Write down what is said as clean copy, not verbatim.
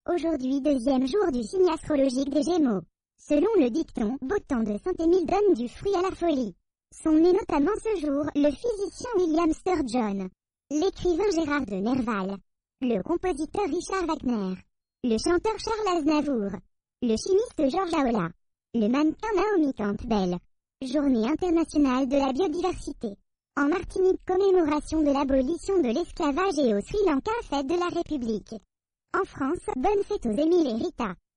Aujourd'hui, deuxième jour du signe astrologique des Gémeaux. Selon le dicton, beau temps de Saint-Émile donne du fruit à la folie. Sont nés notamment ce jour le physicien William Sturgeon, l'écrivain Gérard de Nerval, le compositeur Richard Wagner, le chanteur Charles Aznavour, le chimiste Georges Aola, le mannequin Naomi Campbell. Journée internationale de la biodiversité. En Martinique, commémoration de l'abolition de l'esclavage et au Sri Lanka, fête de la République. En France, bonne fête aux Émile et Rita.